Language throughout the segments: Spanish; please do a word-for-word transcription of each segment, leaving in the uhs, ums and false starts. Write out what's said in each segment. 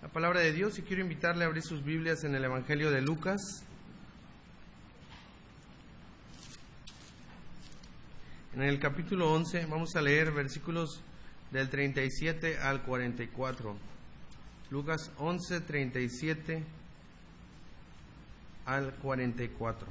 la palabra de Dios y quiero invitarle a abrir sus Biblias en el Evangelio de Lucas. En el capítulo once vamos a leer versículos del treinta y siete al cuarenta y cuatro. Lucas once, treinta y siete al cuarenta y cuatro.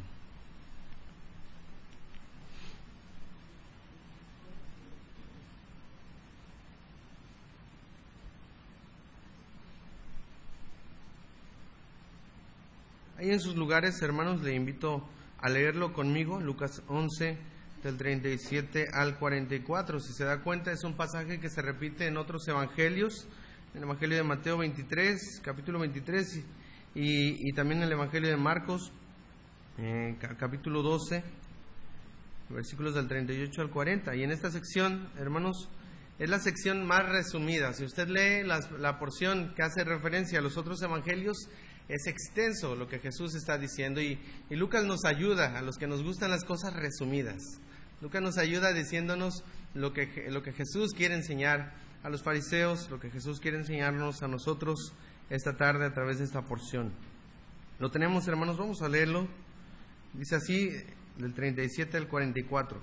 Ahí en sus lugares, hermanos, le invito a leerlo conmigo, Lucas once, del treinta y siete al cuarenta y cuatro. Si se da cuenta, es un pasaje que se repite en otros evangelios, en el Evangelio de Mateo veintitrés, capítulo veintitrés, y, y también en el Evangelio de Marcos, eh, capítulo doce, versículos del treinta y ocho al cuarenta. Y en esta sección, hermanos, es la sección más resumida. Si usted lee la, la porción que hace referencia a los otros evangelios, es extenso lo que Jesús está diciendo y, y Lucas nos ayuda a los que nos gustan las cosas resumidas. Lucas nos ayuda diciéndonos lo que, lo que Jesús quiere enseñar a los fariseos, lo que Jesús quiere enseñarnos a nosotros esta tarde a través de esta porción. Lo tenemos, hermanos, vamos a leerlo. Dice así, del treinta y siete al cuarenta y cuatro.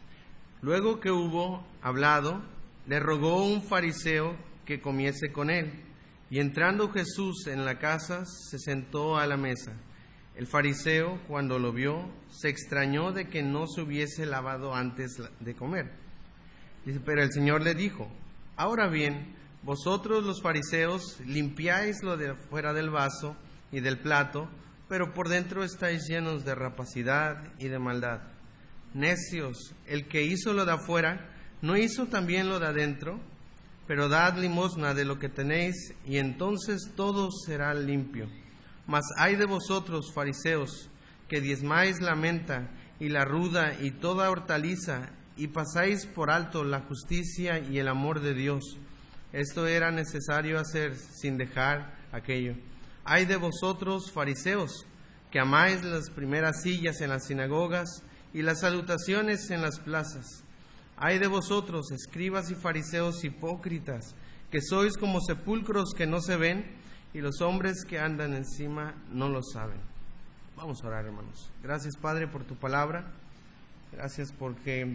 Luego que hubo hablado, le rogó un fariseo que comiese con él. Y entrando Jesús en la casa, se sentó a la mesa. El fariseo, cuando lo vio, se extrañó de que no se hubiese lavado antes de comer. Dice, pero el Señor le dijo, ahora bien, vosotros los fariseos limpiáis lo de afuera del vaso y del plato, pero por dentro estáis llenos de rapacidad y de maldad. Necios, el que hizo lo de afuera, ¿no hizo también lo de adentro? Pero dad limosna de lo que tenéis, y entonces todo será limpio. Mas ay de vosotros, fariseos, que diezmáis la menta y la ruda y toda hortaliza, y pasáis por alto la justicia y el amor de Dios. Esto era necesario hacer sin dejar aquello. Ay de vosotros, fariseos, que amáis las primeras sillas en las sinagogas y las salutaciones en las plazas. Ay de vosotros, escribas y fariseos hipócritas, que sois como sepulcros que no se ven, y los hombres que andan encima no lo saben. Vamos a orar, hermanos. Gracias, Padre, por tu palabra. Gracias porque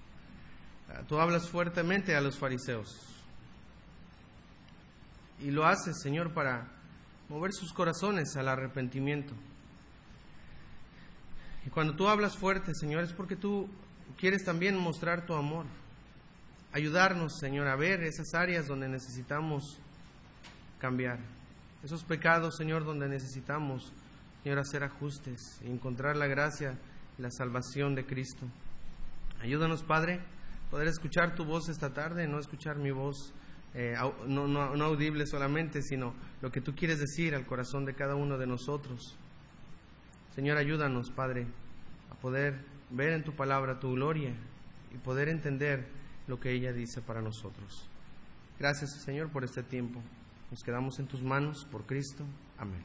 tú hablas fuertemente a los fariseos. Y lo haces, Señor, para mover sus corazones al arrepentimiento. Y cuando tú hablas fuerte, Señor, es porque tú quieres también mostrar tu amor. Ayudarnos, Señor, a ver esas áreas donde necesitamos cambiar. Esos pecados, Señor, donde necesitamos, Señor, hacer ajustes y encontrar la gracia y la salvación de Cristo. Ayúdanos, Padre, poder escuchar tu voz esta tarde, no escuchar mi voz eh, no, no, no audible solamente, sino lo que tú quieres decir al corazón de cada uno de nosotros. Señor, ayúdanos, Padre, a poder ver en tu palabra tu gloria y poder entender lo que ella dice para nosotros. Gracias, Señor, por este tiempo. Nos quedamos en tus manos por Cristo. Amén.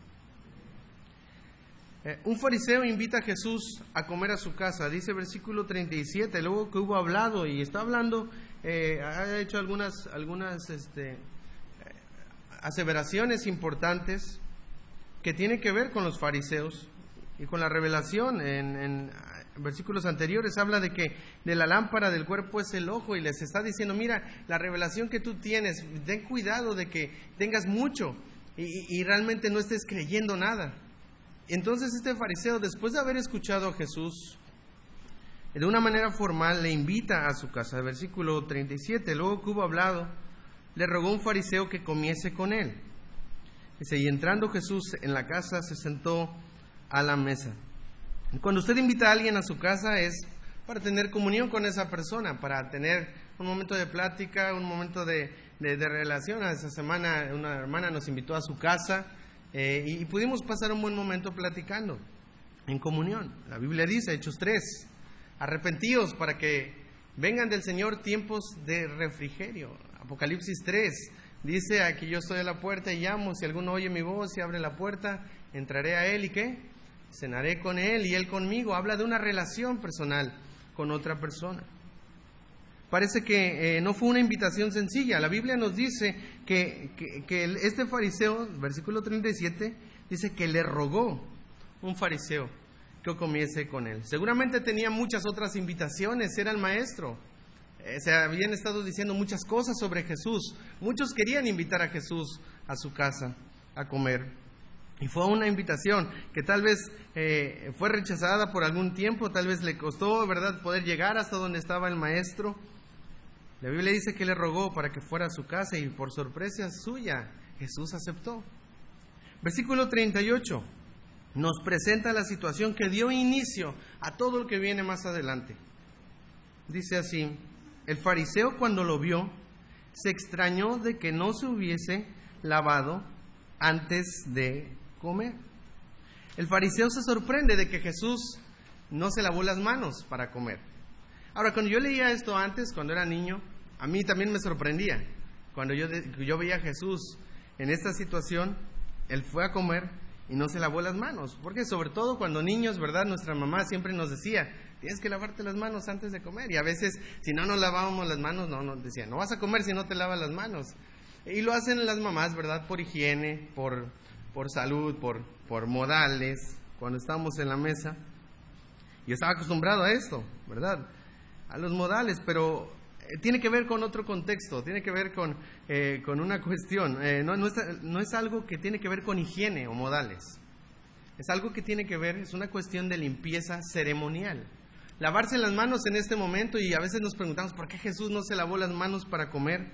Eh, un fariseo invita a Jesús a comer a su casa. Dice versículo treinta y siete, luego que hubo hablado, y está hablando, eh, ha hecho algunas, algunas este, eh, aseveraciones importantes que tienen que ver con los fariseos y con la revelación. En, en versículos anteriores habla de que de la lámpara del cuerpo es el ojo, y les está diciendo, mira, la revelación que tú tienes, ten cuidado de que tengas mucho y, y realmente no estés creyendo nada. Entonces este fariseo, después de haber escuchado a Jesús, de una manera formal le invita a su casa. Versículo treinta y siete, luego que hubo hablado, le rogó un fariseo que comiese con él. Dice, y entrando Jesús en la casa, se sentó a la mesa. Cuando usted invita a alguien a su casa es para tener comunión con esa persona, para tener un momento de plática, un momento de, de, de relación. Esa semana una hermana nos invitó a su casa eh, y, y pudimos pasar un buen momento platicando en comunión. La Biblia dice, Hechos tres, arrepentíos para que vengan del Señor tiempos de refrigerio. Apocalipsis tres dice, aquí yo estoy a la puerta y llamo, si alguno oye mi voz y abre la puerta, entraré a él y ¿qué? Cenaré con él y él conmigo. Habla de una relación personal con otra persona. parece que eh, no fue una invitación sencilla. La Biblia nos dice que, que, que el, este fariseo, versículo treinta y siete, dice que le rogó un fariseo que comiese con él. Seguramente tenía muchas otras invitaciones, era el maestro. Eh, se habían estado diciendo muchas cosas sobre Jesús. Muchos querían invitar a Jesús a su casa a comer. Y fue una invitación que tal vez eh, fue rechazada por algún tiempo, tal vez le costó, ¿verdad?, poder llegar hasta donde estaba el maestro. La Biblia dice que le rogó para que fuera a su casa y por sorpresa suya, Jesús aceptó. Versículo treinta y ocho nos presenta la situación que dio inicio a todo lo que viene más adelante. Dice así: el fariseo, cuando lo vio, se extrañó de que no se hubiese lavado antes de comer. El fariseo se sorprende de que Jesús no se lavó las manos para comer. Ahora, cuando yo leía esto antes, cuando era niño, a mí también me sorprendía. Cuando yo, yo veía a Jesús en esta situación, Él fue a comer y no se lavó las manos. Porque sobre todo cuando niños, ¿verdad?, nuestra mamá siempre nos decía: tienes que lavarte las manos antes de comer. Y a veces, si no nos lavábamos las manos, no nos decía: no vas a comer si no te lavas las manos. Y lo hacen las mamás, ¿verdad?, por higiene, por, por salud, por, por modales, cuando estamos en la mesa. Yo estaba acostumbrado a esto, ¿verdad?, a los modales, pero eh, tiene que ver con otro contexto, tiene que ver con, eh, con una cuestión. Eh, no, no, es, no es algo que tiene que ver con higiene o modales. Es algo que tiene que ver, es una cuestión de limpieza ceremonial. Lavarse las manos en este momento, y a veces nos preguntamos ¿por qué Jesús no se lavó las manos para comer?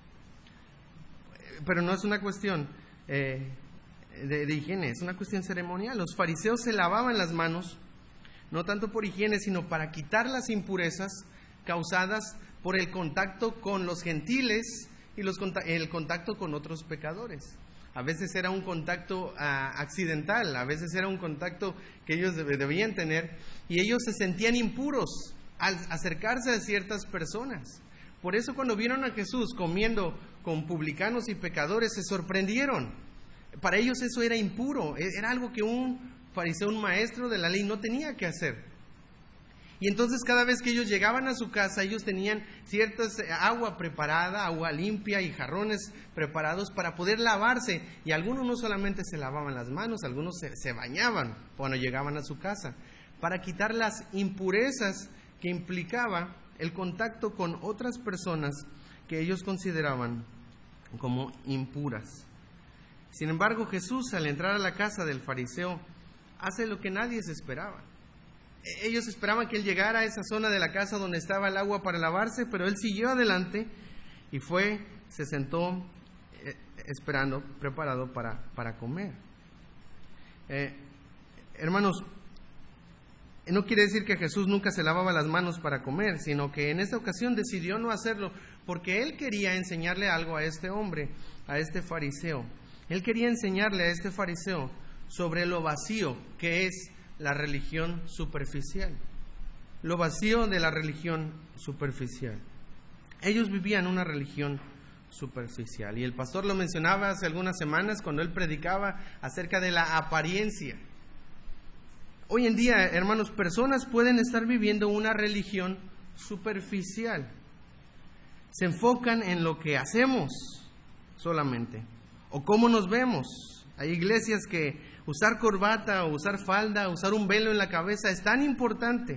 Pero no es una cuestión eh, de, de higiene, es una cuestión ceremonial. Los fariseos se lavaban las manos, no tanto por higiene, sino para quitar las impurezas causadas por el contacto con los gentiles y los, el contacto con otros pecadores. A veces era un contacto uh, accidental, a veces era un contacto que ellos deb- debían tener, y ellos se sentían impuros al acercarse a ciertas personas. Por eso cuando vieron a Jesús comiendo con publicanos y pecadores, se sorprendieron. Para ellos eso era impuro, era algo que un fariseo, un maestro de la ley, no tenía que hacer. Y entonces cada vez que ellos llegaban a su casa, ellos tenían ciertas agua preparada, agua limpia y jarrones preparados para poder lavarse. Y algunos no solamente se lavaban las manos, algunos se, se bañaban cuando llegaban a su casa, para quitar las impurezas que implicaba el contacto con otras personas que ellos consideraban como impuras. Sin embargo, Jesús, al entrar a la casa del fariseo, hace lo que nadie se esperaba. Ellos esperaban que él llegara a esa zona de la casa donde estaba el agua para lavarse, pero él siguió adelante y fue, se sentó eh, esperando, preparado para, para comer. Eh, hermanos, no quiere decir que Jesús nunca se lavaba las manos para comer, sino que en esta ocasión decidió no hacerlo porque él quería enseñarle algo a este hombre, a este fariseo. Él quería enseñarle a este fariseo sobre lo vacío que es la religión superficial. Lo vacío de la religión superficial. Ellos vivían una religión superficial. Y el pastor lo mencionaba hace algunas semanas cuando él predicaba acerca de la apariencia. Hoy en día, hermanos, personas pueden estar viviendo una religión superficial. Se enfocan en lo que hacemos solamente, o cómo nos vemos. Hay iglesias que usar corbata o usar falda, usar un velo en la cabeza es tan importante.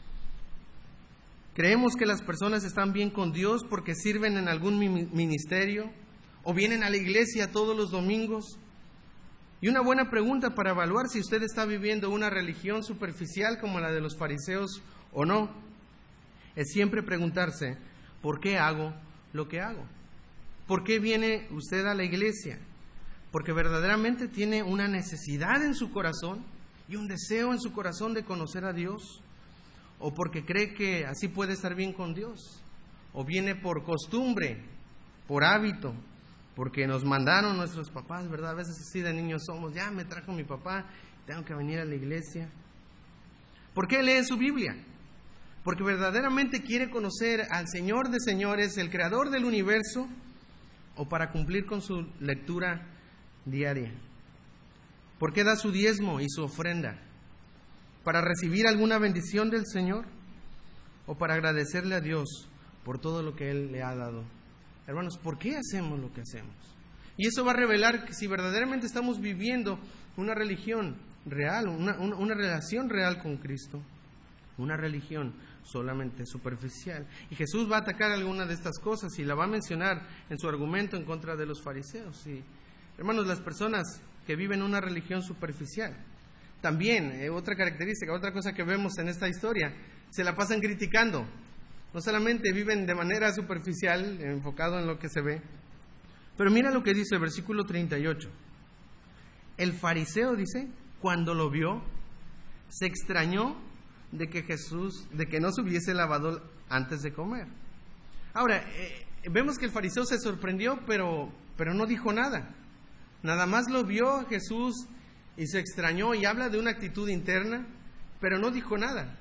Creemos que las personas están bien con Dios porque sirven en algún ministerio o vienen a la iglesia todos los domingos. Y una buena pregunta para evaluar si usted está viviendo una religión superficial como la de los fariseos o no, es siempre preguntarse: ¿por qué hago lo que hago? ¿Por qué viene usted a la iglesia? ¿Porque verdaderamente tiene una necesidad en su corazón y un deseo en su corazón de conocer a Dios? ¿O porque cree que así puede estar bien con Dios? ¿O viene por costumbre, por hábito, porque nos mandaron nuestros papás, ¿verdad? A veces así de niños somos: ya me trajo mi papá, tengo que venir a la iglesia. ¿Por qué lee su Biblia? ¿Porque verdaderamente quiere conocer al Señor de señores, el creador del universo? ¿O para cumplir con su lectura diaria? ¿Por qué da su diezmo y su ofrenda? ¿Para recibir alguna bendición del Señor? ¿O para agradecerle a Dios por todo lo que Él le ha dado. Hermanos, ¿por qué hacemos lo que hacemos? Y eso va a revelar que si verdaderamente estamos viviendo una religión real, una, una, una relación real con Cristo, una religión solamente superficial. Y Jesús va a atacar alguna de estas cosas y la va a mencionar en su argumento en contra de los fariseos. Y, hermanos, las personas que viven una religión superficial, también, eh, otra característica, otra cosa que vemos en esta historia, se la pasan criticando. No solamente viven de manera superficial, enfocado en lo que se ve, pero mira lo que dice el versículo treinta y ocho. El fariseo, dice, cuando lo vio, se extrañó de que Jesús, de que no se hubiese lavado antes de comer. Ahora, eh, vemos que el fariseo se sorprendió, pero, pero no dijo nada. Nada más lo vio a Jesús y se extrañó, y habla de una actitud interna, pero no dijo nada.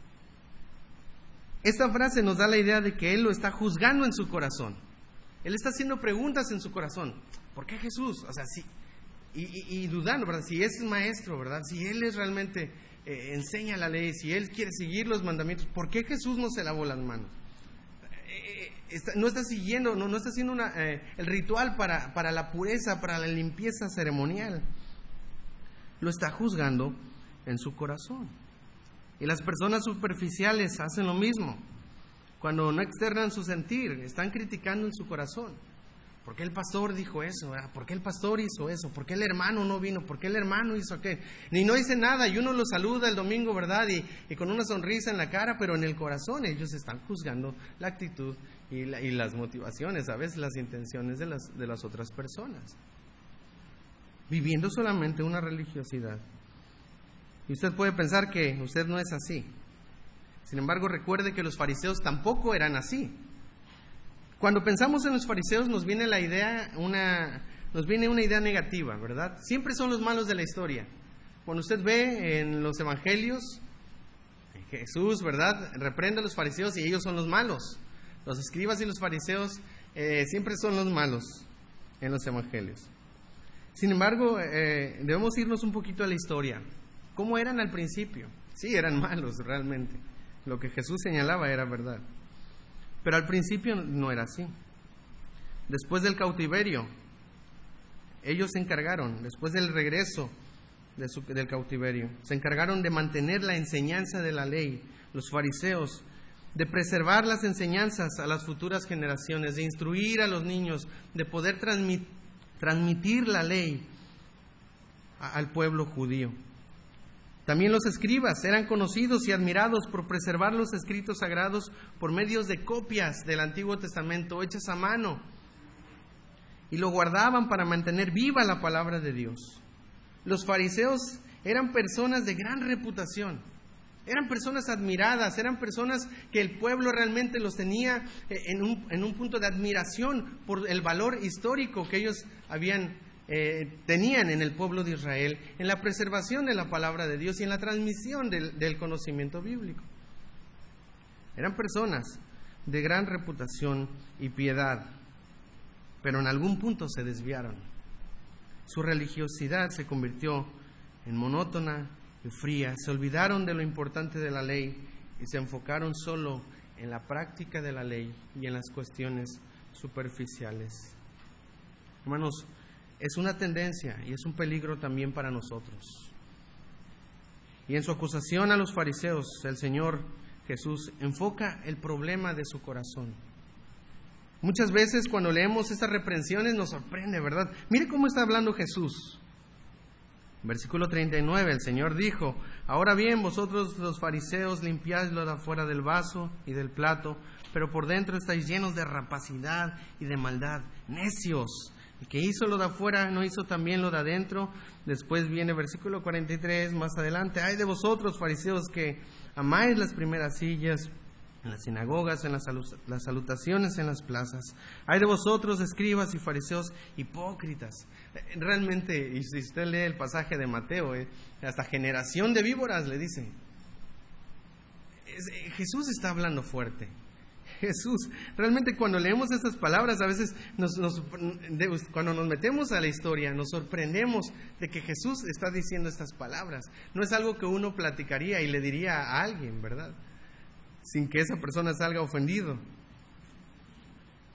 Esta frase nos da la idea de que él lo está juzgando en su corazón. Él está haciendo preguntas en su corazón. ¿Por qué Jesús? O sea, sí, y, y, y dudando, ¿verdad? Si es maestro, ¿verdad? Si él es realmente eh, enseña la ley, si él quiere seguir los mandamientos, ¿por qué Jesús no se lavó las manos? Eh, está, no está siguiendo, no, no está haciendo una, eh, el ritual para, para la pureza, para la limpieza ceremonial. Lo está juzgando en su corazón. Y las personas superficiales hacen lo mismo. Cuando no externan su sentir, están criticando en su corazón. ¿Por qué el pastor dijo eso? ¿Verdad? ¿Por qué el pastor hizo eso? ¿Por qué el hermano no vino? ¿Por qué el hermano hizo aquello? Ni no dice nada y uno lo saluda el domingo, ¿verdad? Y, y con una sonrisa en la cara, pero en el corazón ellos están juzgando la actitud y, la, y las motivaciones, a veces las intenciones de las, de las otras personas. Viviendo solamente una religiosidad. Y usted puede pensar que usted no es así. Sin embargo, recuerde que los fariseos tampoco eran así. Cuando pensamos en los fariseos nos viene la idea, una, nos viene una idea negativa, ¿verdad? Siempre son los malos de la historia. Cuando usted ve en los evangelios, Jesús, ¿verdad?, reprende a los fariseos y ellos son los malos. Los escribas y los fariseos eh, siempre son los malos en los evangelios. Sin embargo, eh, debemos irnos un poquito a la historia. ¿Cómo eran al principio? Sí, eran malos realmente. Lo que Jesús señalaba era verdad. Pero al principio no era así. Después del cautiverio, ellos se encargaron, después del regreso de su, del cautiverio, se encargaron de mantener la enseñanza de la ley, los fariseos, de preservar las enseñanzas a las futuras generaciones, de instruir a los niños, de poder transmit, transmitir la ley a, al pueblo judío. También los escribas eran conocidos y admirados por preservar los escritos sagrados por medios de copias del Antiguo Testamento hechas a mano, y lo guardaban para mantener viva la palabra de Dios. Los fariseos eran personas de gran reputación, eran personas admiradas, eran personas que el pueblo realmente los tenía en un, en un punto de admiración por el valor histórico que ellos habían Eh, tenían en el pueblo de Israel, en la preservación de la palabra de Dios y en la transmisión del, del conocimiento bíblico. Eran personas de gran reputación y piedad, pero en algún punto se desviaron. Su religiosidad se convirtió en monótona y fría. Se olvidaron de lo importante de la ley y se enfocaron solo en la práctica de la ley y en las cuestiones superficiales. Hermanos, es una tendencia y es un peligro también para nosotros. Y en su acusación a los fariseos, el Señor Jesús enfoca el problema de su corazón. Muchas veces cuando leemos estas reprensiones nos sorprende, ¿verdad? Mire cómo está hablando Jesús. Versículo treinta y nueve, el Señor dijo: ahora bien, vosotros los fariseos limpiáis lo de afuera del vaso y del plato, pero por dentro estáis llenos de rapacidad y de maldad. Necios. El que hizo lo de afuera no hizo también lo de adentro. Después viene versículo cuarenta y tres, más adelante: ay de vosotros, fariseos, que amáis las primeras sillas en las sinagogas, en las, salu- las salutaciones en las plazas. Ay de vosotros, escribas y fariseos hipócritas. Realmente, y si usted lee el pasaje de Mateo, eh, hasta generación de víboras le dice. Es, eh, Jesús está hablando fuerte. Jesús, realmente cuando leemos estas palabras, a veces nos, nos, de, cuando nos metemos a la historia, nos sorprendemos de que Jesús está diciendo estas palabras. No es algo que uno platicaría y le diría a alguien, ¿verdad?, sin que esa persona salga ofendido.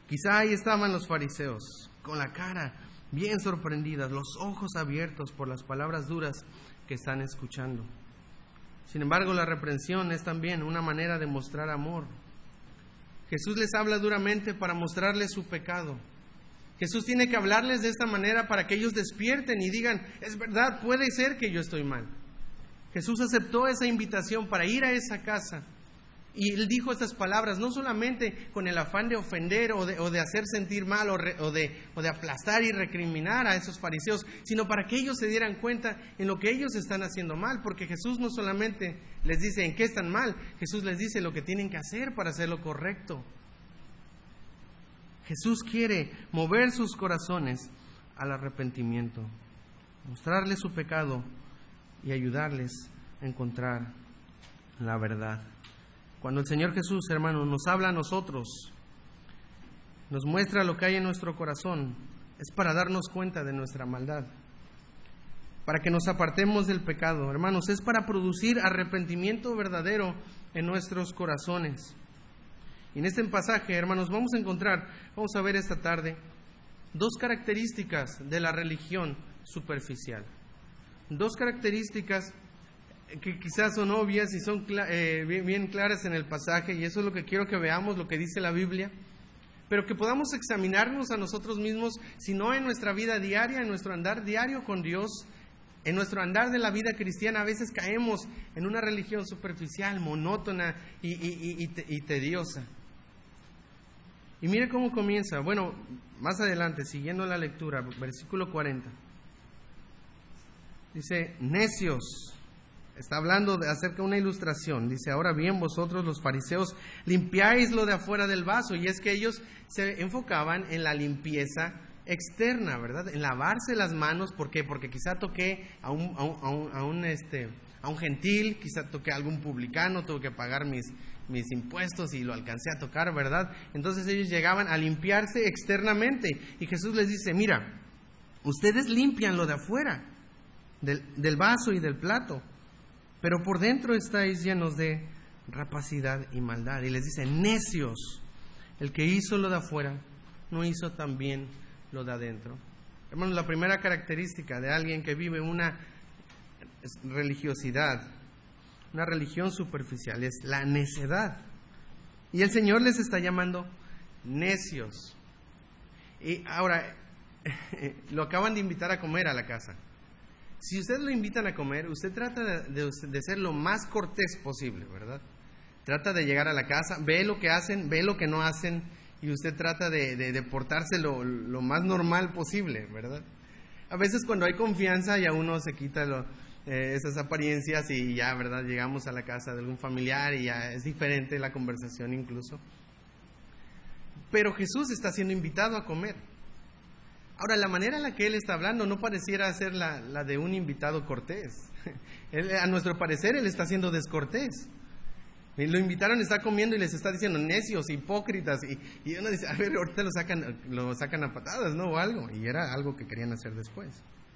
Quizá ahí estaban los fariseos, con la cara bien sorprendidas, los ojos abiertos por las palabras duras que están escuchando. Sin embargo, la reprensión es también una manera de mostrar amor. Jesús les habla duramente para mostrarles su pecado. Jesús tiene que hablarles de esta manera para que ellos despierten y digan, es verdad, puede ser que yo estoy mal. Jesús aceptó esa invitación para ir a esa casa. Y Él dijo estas palabras, no solamente con el afán de ofender o de, o de hacer sentir mal o, re, o, de, o de aplastar y recriminar a esos fariseos, sino para que ellos se dieran cuenta en lo que ellos están haciendo mal. Porque Jesús no solamente les dice en qué están mal, Jesús les dice lo que tienen que hacer para hacer lo correcto. Jesús quiere mover sus corazones al arrepentimiento, mostrarles su pecado y ayudarles a encontrar la verdad. Cuando el Señor Jesús, hermanos, nos habla a nosotros, nos muestra lo que hay en nuestro corazón, es para darnos cuenta de nuestra maldad, para que nos apartemos del pecado. Hermanos, es para producir arrepentimiento verdadero en nuestros corazones. Y en este pasaje, hermanos, vamos a encontrar, vamos a ver esta tarde, dos características de la religión superficial. Dos características que quizás son obvias y son eh, bien, bien claras en el pasaje, y eso es lo que quiero que veamos, lo que dice la Biblia, pero que podamos examinarnos a nosotros mismos, si no en nuestra vida diaria, en nuestro andar diario con Dios, en nuestro andar de la vida cristiana. A veces caemos en una religión superficial, monótona y, y, y, y tediosa. Y mire cómo comienza. Bueno, más adelante, siguiendo la lectura, versículo cuarenta. Dice, necios. Está hablando de, acerca de una ilustración. Dice, ahora bien, vosotros los fariseos limpiáis lo de afuera del vaso. Y es que ellos se enfocaban en la limpieza externa, ¿verdad? En lavarse las manos. ¿Por qué? Porque quizá toqué a un, a un, a un, a un, este, a un gentil, quizá toqué a algún publicano, tuve que pagar mis, mis impuestos y lo alcancé a tocar, ¿verdad? Entonces ellos llegaban a limpiarse externamente. Y Jesús les dice, mira, ustedes limpian lo de afuera, del, del vaso y del plato, pero por dentro estáis llenos de rapacidad y maldad. Y les dice, necios, el que hizo lo de afuera, no hizo también lo de adentro. Hermanos, la primera característica de alguien que vive una religiosidad, una religión superficial, es la necedad. Y el Señor les está llamando necios. Y ahora, lo acaban de invitar a comer a la casa. Si ustedes lo invitan a comer, usted trata de, de, de ser lo más cortés posible, ¿verdad? Trata de llegar a la casa, ve lo que hacen, ve lo que no hacen, y usted trata de, de, de portarse lo, lo más normal posible, ¿verdad? A veces cuando hay confianza ya uno se quita lo, eh, esas apariencias y ya, ¿verdad? Llegamos a la casa de algún familiar y ya es diferente la conversación incluso. Pero Jesús está siendo invitado a comer. Ahora, la manera en la que Él está hablando no pareciera ser la, la de un invitado cortés. Él, a nuestro parecer, Él está siendo descortés. Lo invitaron, está comiendo y les está diciendo necios, hipócritas. Y, y uno dice, a ver, ahorita lo sacan, lo sacan a patadas, ¿no? O algo. Y era algo que querían hacer después.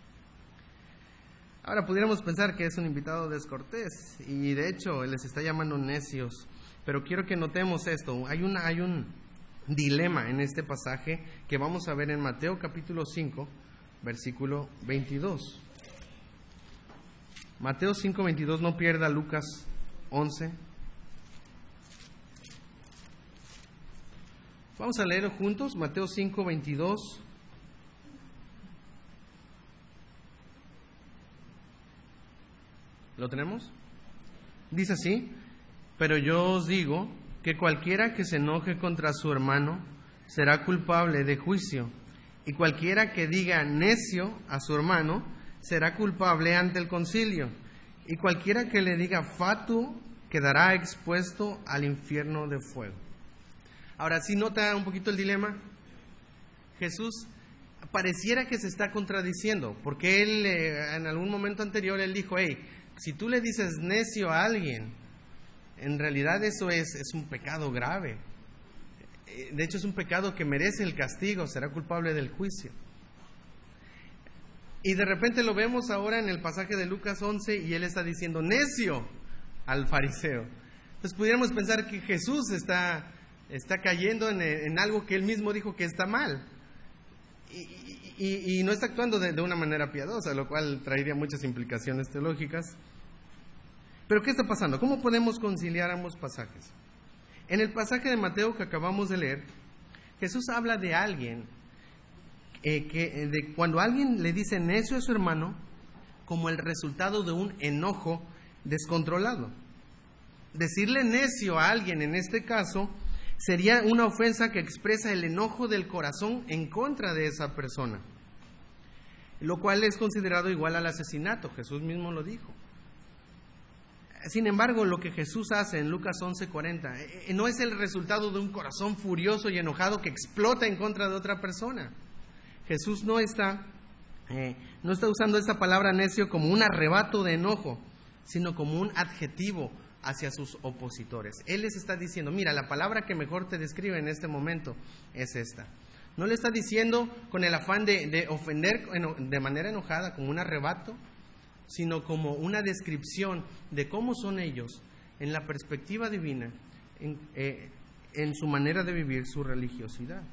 Ahora, pudiéramos pensar que es un invitado descortés. Y de hecho, Él les está llamando necios. Pero quiero que notemos esto. Hay una, hay un dilema en este pasaje que vamos a ver en Mateo capítulo cinco, versículo veintidós. Mateo cinco, veintidós, no pierda Lucas once. Vamos a leerlo juntos, Mateo cinco, veintidós. ¿Lo tenemos? Dice así, pero yo os digo que cualquiera que se enoje contra su hermano será culpable de juicio, y cualquiera que diga necio a su hermano será culpable ante el concilio, y cualquiera que le diga fatuo quedará expuesto al infierno de fuego. Ahora, ¿sí nota un poquito el dilema? Jesús pareciera que se está contradiciendo, porque Él eh, en algún momento anterior Él dijo, hey, si tú le dices necio a alguien, en realidad eso es, es un pecado grave. De hecho, es un pecado que merece el castigo, será culpable del juicio. Y de repente lo vemos ahora en el pasaje de Lucas once y Él está diciendo necio al fariseo. Entonces pudiéramos pensar que Jesús está está cayendo en, en algo que él mismo dijo que está mal. Y, y, y no está actuando de, de una manera piadosa, lo cual traería muchas implicaciones teológicas. Pero ¿qué está pasando? ¿Cómo podemos conciliar ambos pasajes? En el pasaje de Mateo que acabamos de leer, Jesús habla de alguien, eh, que de cuando alguien le dice necio a su hermano, como el resultado de un enojo descontrolado. Decirle necio a alguien en este caso sería una ofensa que expresa el enojo del corazón en contra de esa persona, lo cual es considerado igual al asesinato. Jesús mismo lo dijo. Sin embargo, lo que Jesús hace en Lucas once cuarenta eh, no es el resultado de un corazón furioso y enojado que explota en contra de otra persona. Jesús no está, eh, no está usando esa palabra necio como un arrebato de enojo, sino como un adjetivo hacia sus opositores. Él les está diciendo, mira, la palabra que mejor te describe en este momento es esta. No le está diciendo con el afán de, de ofender de manera enojada, como un arrebato, sino como una descripción de cómo son ellos en la perspectiva divina, en, eh, en su manera de vivir su religiosidad.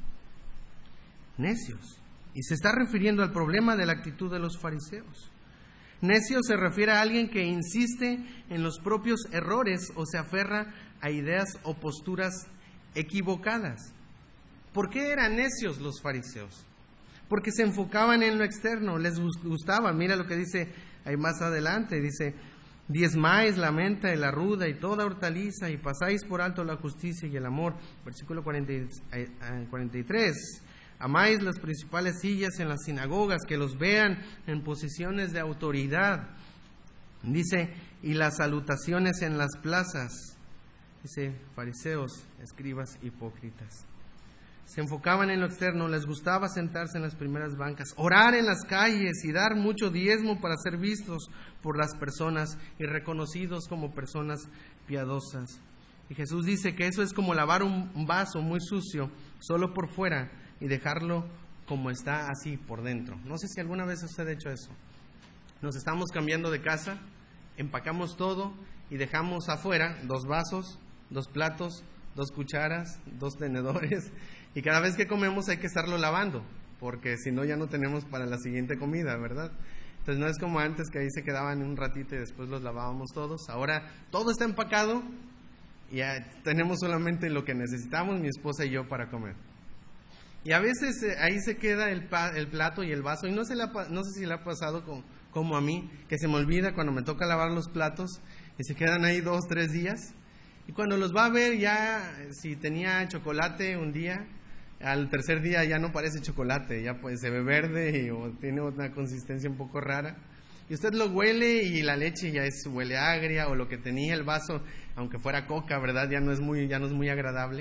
Necios. Y se está refiriendo al problema de la actitud de los fariseos. Necio se refiere a alguien que insiste en los propios errores o se aferra a ideas o posturas equivocadas. ¿Por qué eran necios los fariseos? Porque se enfocaban en lo externo, les gustaba. Mira lo que dice ahí más adelante, dice, diezmáis la menta y la ruda y toda hortaliza y pasáis por alto la justicia y el amor. Versículo cuarenta y tres. Amáis las principales sillas en las sinagogas, que los vean en posiciones de autoridad. Dice, y las salutaciones en las plazas. Dice, fariseos, escribas, hipócritas. Se enfocaban en lo externo, les gustaba sentarse en las primeras bancas, orar en las calles y dar mucho diezmo para ser vistos por las personas y reconocidos como personas piadosas. Y Jesús dice que eso es como lavar un vaso muy sucio solo por fuera y dejarlo como está así por dentro. No sé si alguna vez usted ha hecho eso. Nos estamos cambiando de casa, empacamos todo y dejamos afuera dos vasos, dos platos, dos cucharas, dos tenedores, y cada vez que comemos hay que estarlo lavando, porque si no ya no tenemos para la siguiente comida, ¿verdad? Entonces no es como antes que ahí se quedaban un ratito y después los lavábamos todos. Ahora todo está empacado y ya tenemos solamente lo que necesitamos mi esposa y yo para comer. Y a veces eh, ahí se queda el, pa, el plato y el vaso, y no, se la, no sé si le ha pasado con, como a mí, que se me olvida cuando me toca lavar los platos y se quedan ahí dos, tres días. Y cuando los va a ver ya, si tenía chocolate un día, al tercer día ya no parece chocolate, ya pues se ve verde y, o tiene una consistencia un poco rara. Y usted lo huele y la leche ya es, huele agria, o lo que tenía el vaso, aunque fuera coca, ¿verdad? Ya no es muy, ya no es muy agradable.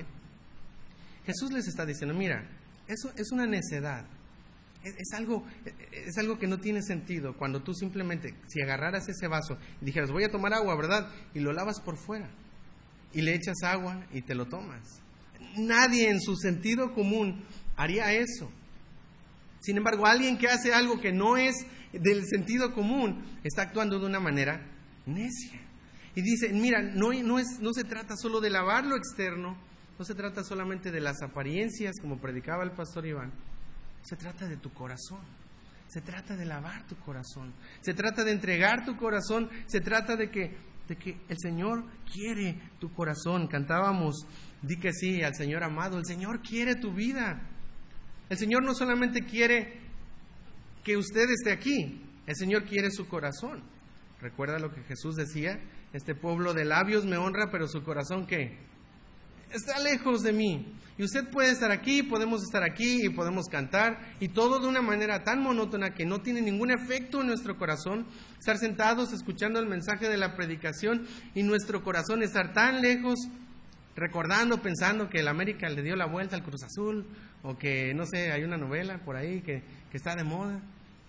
Jesús les está diciendo, mira, eso es una necedad. Es, es, algo, es algo que no tiene sentido cuando tú simplemente, si agarraras ese vaso y dijeras, voy a tomar agua, ¿verdad? Y lo lavas por fuera. Y le echas agua y te lo tomas. Nadie en su sentido común haría eso. Sin embargo, alguien que hace algo que no es del sentido común está actuando de una manera necia. Y dice, mira, no, no, es, no se trata solo de lavar lo externo, no se trata solamente de las apariencias, como predicaba el pastor Iván. Se trata de tu corazón. Se trata de lavar tu corazón. Se trata de entregar tu corazón. Se trata de que de que el Señor quiere tu corazón. Cantábamos, di que sí al Señor amado. El Señor quiere tu vida. El Señor no solamente quiere que usted esté aquí, el Señor quiere su corazón. ¿Recuerda lo que Jesús decía? Este pueblo de labios me honra, pero su corazón, ¿qué? Está lejos de mí. Y usted puede estar aquí, podemos estar aquí y podemos cantar, y todo de una manera tan monótona que no tiene ningún efecto en nuestro corazón. Estar sentados escuchando el mensaje de la predicación y nuestro corazón estar tan lejos, recordando, pensando que el América le dio la vuelta al Cruz Azul, o que, no sé, hay una novela por ahí que, que está de moda.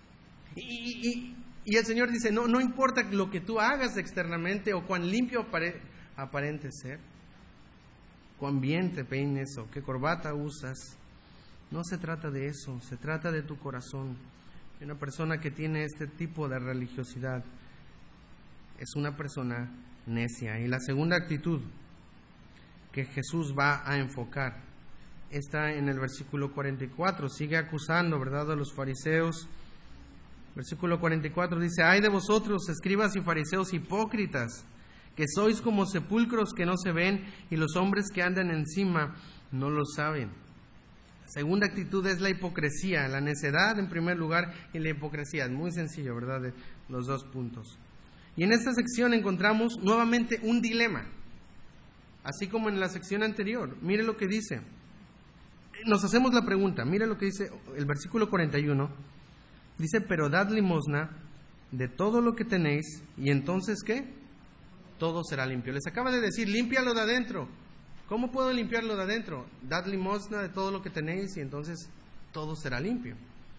Y, y, y el Señor dice, no, no importa lo que tú hagas externamente o cuán limpio apare, aparente ser, cuán bien te peines o qué corbata usas. No se trata de eso, se trata de tu corazón. Y una persona que tiene este tipo de religiosidad es una persona necia. Y la segunda actitud que Jesús va a enfocar. Está en el versículo cuarenta y cuatro, sigue acusando, ¿verdad?, a los fariseos. Versículo cuarenta y cuatro dice: ay de vosotros, escribas y fariseos hipócritas, que sois como sepulcros que no se ven, y los hombres que andan encima no lo saben. La segunda actitud es la hipocresía, la necedad en primer lugar, y la hipocresía. Es muy sencillo, ¿verdad?, de los dos puntos. Y en esta sección encontramos nuevamente un dilema, así como en la sección anterior. Mire lo que dice. Nos hacemos la pregunta, mire lo que dice el versículo cuarenta y uno. Dice: pero dad limosna de todo lo que tenéis, y entonces, ¿qué? Todo será limpio. Les acaba de decir: límpialo de adentro. ¿Cómo puedo limpiarlo de adentro? Dad limosna de todo lo que tenéis, y entonces todo será limpio.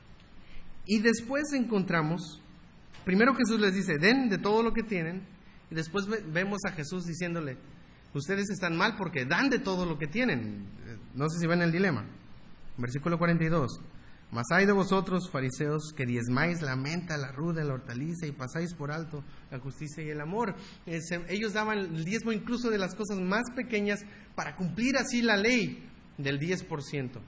Y después encontramos, primero Jesús les dice: den de todo lo que tienen, y después vemos a Jesús diciéndole: ustedes están mal porque dan de todo lo que tienen. No sé si ven el dilema. Versículo cuarenta y dos. Mas hay de vosotros, fariseos, que diezmáis la menta, la ruda, la hortaliza, y pasáis por alto la justicia y el amor. Ellos daban el diezmo incluso de las cosas más pequeñas para cumplir así la ley del diez por ciento.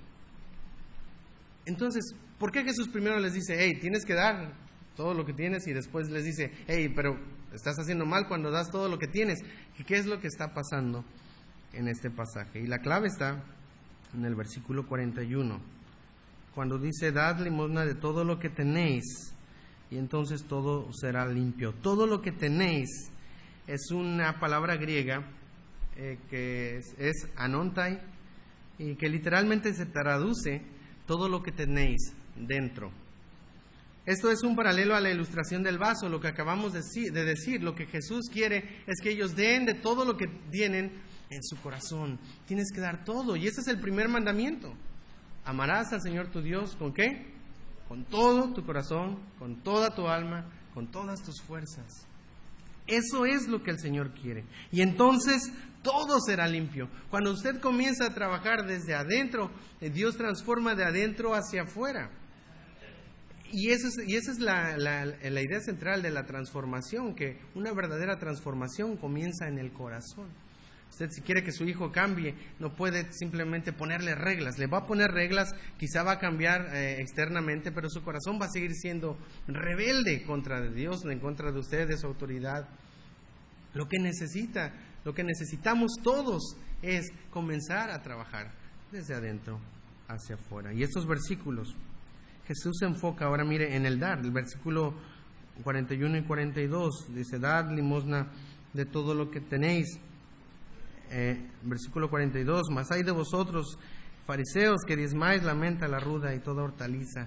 Entonces, ¿por qué Jesús primero les dice: hey, tienes que dar todo lo que tienes? Y después les dice: hey, pero estás haciendo mal cuando das todo lo que tienes. ¿Y qué es lo que está pasando en este pasaje? Y la clave está en el versículo cuarenta y uno. Cuando dice: dad limosna de todo lo que tenéis, y entonces todo será limpio. Todo lo que tenéis es una palabra griega eh, que es, es anontai, y que literalmente se traduce todo lo que tenéis dentro. Esto es un paralelo a la ilustración del vaso, lo que acabamos de decir. Lo que Jesús quiere es que ellos den de todo lo que tienen en su corazón. Tienes que dar todo, y ese es el primer mandamiento. Amarás al Señor tu Dios, ¿con qué? Con todo tu corazón, con toda tu alma, con todas tus fuerzas. Eso es lo que el Señor quiere. Y entonces todo será limpio. Cuando usted comienza a trabajar desde adentro, Dios transforma de adentro hacia afuera. Y esa es, y esa es la, la, la idea central de la transformación, que una verdadera transformación comienza en el corazón. Usted, si quiere que su hijo cambie, no puede simplemente ponerle reglas. Le va a poner reglas, quizá va a cambiar eh, externamente, pero su corazón va a seguir siendo rebelde contra Dios, en contra de usted, de su autoridad. Lo que necesita, lo que necesitamos todos es comenzar a trabajar desde adentro hacia afuera. Y estos versículos, Jesús se enfoca ahora, mire, en el dar. El versículo cuarenta y uno y cuarenta y dos dice: dad limosna de todo lo que tenéis. Eh, versículo cuarenta y dos: mas hay de vosotros, fariseos, que diezmáis la menta, la ruda y toda hortaliza.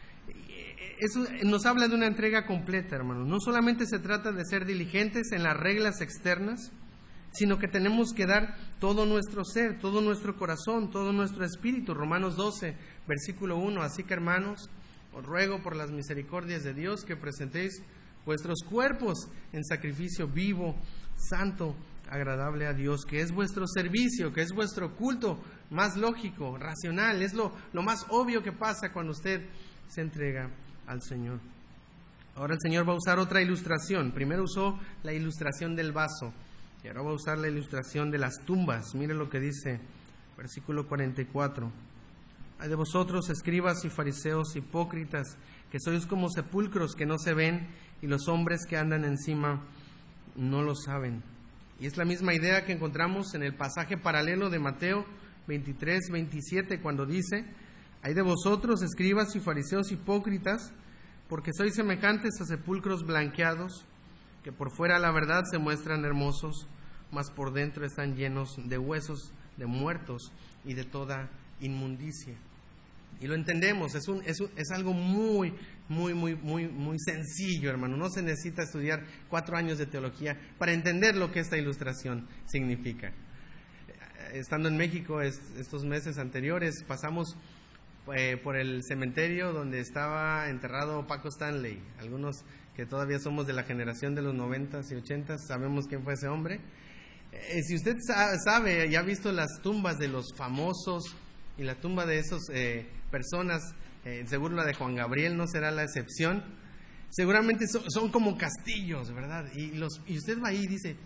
Eso nos habla de una entrega completa, hermanos. No solamente se trata de ser diligentes en las reglas externas, sino que tenemos que dar todo nuestro ser, todo nuestro corazón, todo nuestro espíritu. Romanos doce, versículo uno: así que, hermanos, os ruego por las misericordias de Dios que presentéis vuestros cuerpos en sacrificio vivo, santo, agradable a Dios, que es vuestro servicio, que es vuestro culto más lógico, racional. Es lo, lo más obvio que pasa cuando usted se entrega al Señor. Ahora el Señor va a usar otra ilustración. Primero usó la ilustración del vaso, y ahora va a usar la ilustración de las tumbas. Mire lo que dice versículo cuarenta y cuatro: hay de vosotros, escribas y fariseos hipócritas, que sois como sepulcros que no se ven, y los hombres que andan encima no lo saben. Y es la misma idea que encontramos en el pasaje paralelo de Mateo veintitrés, veintisiete, cuando dice: hay de vosotros, escribas y fariseos hipócritas, porque sois semejantes a sepulcros blanqueados, que por fuera la verdad se muestran hermosos, mas por dentro están llenos de huesos de muertos y de toda inmundicia. Y lo entendemos, es, un, es, un, es algo muy, muy, muy, muy, muy sencillo, hermano. No se necesita estudiar cuatro años de teología para entender lo que esta ilustración significa. Estando en México es, estos meses anteriores, pasamos eh, por el cementerio donde estaba enterrado Paco Stanley. Algunos que todavía somos de la generación de los noventas y ochentas sabemos quién fue ese hombre. Eh, si usted sabe y ha visto las tumbas de los famosos y la tumba de esas eh, personas, eh, seguro la de Juan Gabriel no será la excepción, seguramente son, son como castillos, ¿verdad? Y, los, y usted va ahí y dice: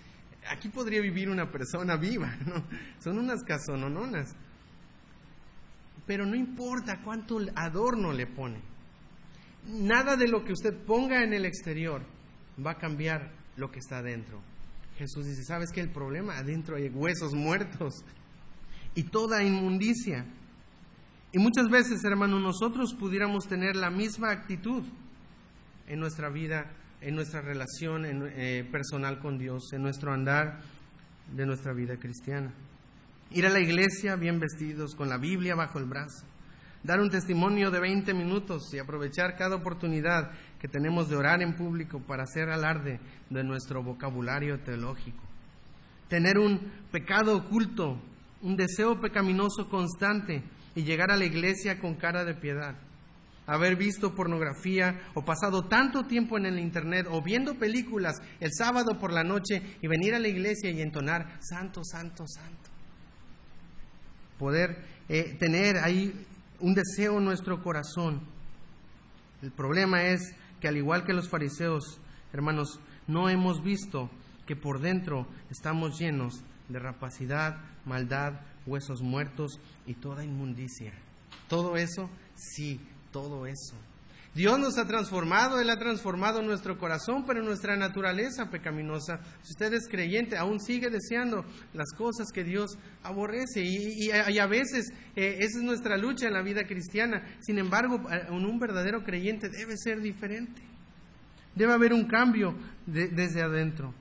Aquí podría vivir una persona viva, ¿no? Son unas casonononas. Pero no importa cuánto adorno le pone. Nada de lo que usted ponga en el exterior va a cambiar lo que está adentro. Jesús dice, ¿sabes qué? El problema, adentro hay huesos muertos y toda inmundicia. Y muchas veces, hermano, nosotros pudiéramos tener la misma actitud en nuestra vida, en nuestra relación en, eh, personal con Dios, en nuestro andar de nuestra vida cristiana. Ir a la iglesia bien vestidos, con la Biblia bajo el brazo, dar un testimonio de veinte minutos y aprovechar cada oportunidad que tenemos de orar en público para hacer alarde de nuestro vocabulario teológico. Tener un pecado oculto, un deseo pecaminoso constante y llegar a la iglesia con cara de piedad. Haber visto pornografía o pasado tanto tiempo en el internet o viendo películas el sábado por la noche y venir a la iglesia y entonar santo, santo, santo. Poder eh, tener ahí un deseo en nuestro corazón. El problema es que al igual que los fariseos, hermanos, no hemos visto que por dentro estamos llenos de rapacidad, maldad, huesos muertos y toda inmundicia. Todo eso, sí, todo eso. Dios nos ha transformado, Él ha transformado nuestro corazón, pero nuestra naturaleza pecaminosa, si usted es creyente, aún sigue deseando las cosas que Dios aborrece. Y, y, y a veces eh, esa es nuestra lucha en la vida cristiana. Sin embargo, en un verdadero creyente debe ser diferente. Debe haber un cambio de, desde adentro.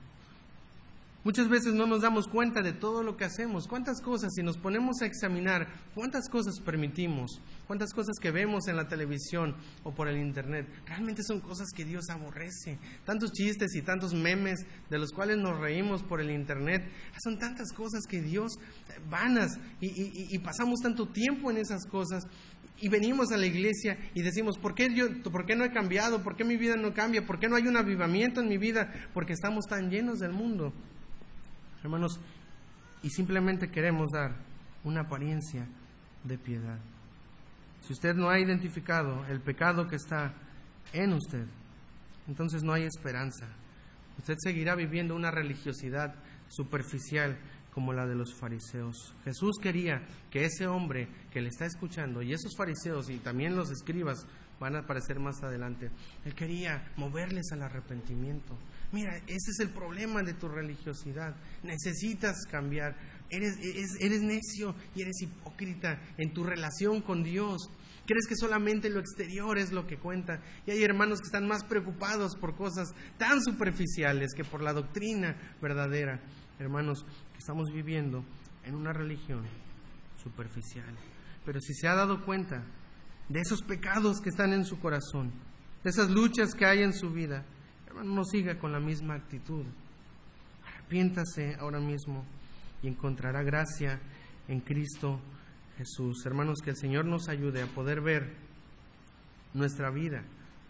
Muchas veces no nos damos cuenta de todo lo que hacemos. ¿Cuántas cosas, si nos ponemos a examinar, cuántas cosas permitimos? ¿Cuántas cosas que vemos en la televisión o por el internet realmente son cosas que Dios aborrece? Tantos chistes y tantos memes de los cuales nos reímos por el internet. Son tantas cosas que Dios vanas y, y, y pasamos tanto tiempo en esas cosas. Y venimos a la iglesia y decimos, ¿por qué, yo, ¿por qué no he cambiado? ¿Por qué mi vida no cambia? ¿Por qué no hay un avivamiento en mi vida? Porque estamos tan llenos del mundo. Hermanos, y simplemente queremos dar una apariencia de piedad. Si usted no ha identificado el pecado que está en usted, entonces no hay esperanza. Usted seguirá viviendo una religiosidad superficial como la de los fariseos. Jesús quería que ese hombre que le está escuchando, y esos fariseos y también los escribas van a aparecer más adelante, Él quería moverles al arrepentimiento. Mira, ese es el problema de tu religiosidad. Necesitas cambiar. Eres, eres, eres necio y eres hipócrita en tu relación con Dios. Crees que solamente lo exterior es lo que cuenta. Y hay hermanos que están más preocupados por cosas tan superficiales que por la doctrina verdadera. Hermanos, que estamos viviendo en una religión superficial. Pero si se ha dado cuenta de esos pecados que están en su corazón, de esas luchas que hay en su vida, hermano, no siga con la misma actitud. Arrepiéntase ahora mismo y encontrará gracia en Cristo Jesús. Hermanos, que el Señor nos ayude a poder ver nuestra vida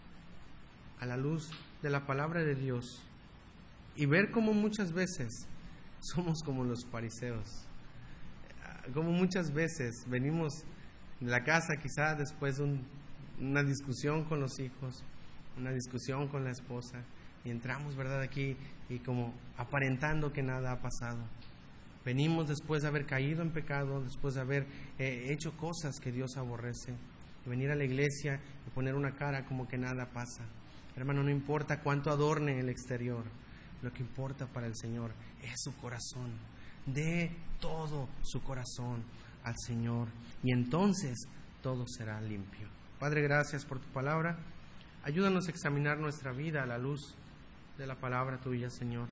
a la luz de la palabra de Dios y ver cómo muchas veces somos como los fariseos, como muchas veces venimos de la casa quizá después de un, una discusión con los hijos, una discusión con la esposa, y entramos, ¿verdad?, aquí y como aparentando que nada ha pasado. Venimos después de haber caído en pecado, después de haber eh, hecho cosas que Dios aborrece, y venir a la iglesia y poner una cara como que nada pasa. Hermano, no importa cuánto adorne el exterior, lo que importa para el Señor es su corazón. Dé todo su corazón al Señor y entonces todo será limpio. Padre, gracias por tu palabra. Ayúdanos a examinar nuestra vida a la luz de la palabra tuya, Señor.